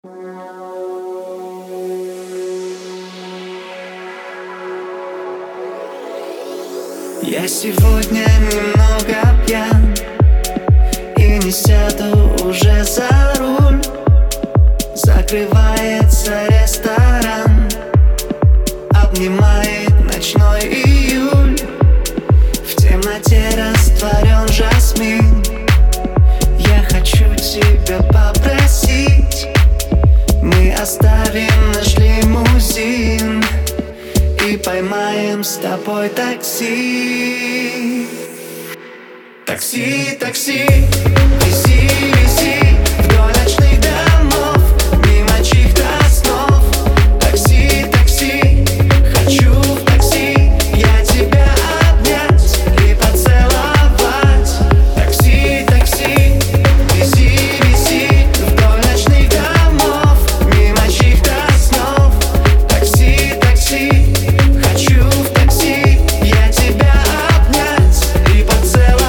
Я сегодня немного пьян и не сяду уже за руль. Закрывается ресторан, обнимает ночной июль. В темноте растворен жасмин. Я хочу тебя попросить, мы оставим наш лимузин и поймаем с тобой такси. Такси, такси, вези, вези вдоль ночных домов, мимо чьих-то снов. Такси, такси, хочу в такси я тебя обнять и поцеловать. Такси, такси, вези, вези вдоль ночных домов, мимо чьих-то снов. Такси, такси, хочу в такси я тебя обнять и поцеловать.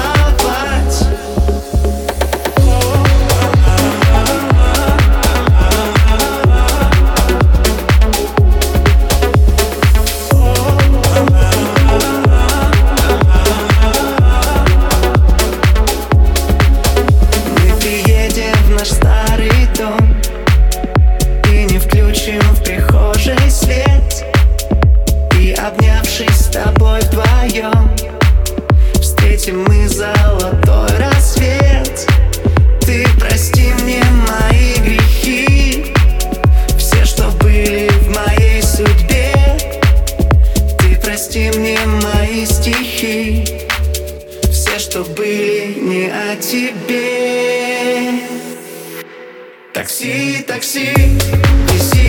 Мы приедем в наш старый дом и не включим в прихожей свет. И, обнявшись с тобой вдвоем, встретим мы золотой рассвет. Ты прости мне мои грехи, все, что были в моей судьбе. Ты прости мне мои стихи, все, что были не о тебе. Такси, такси, вези.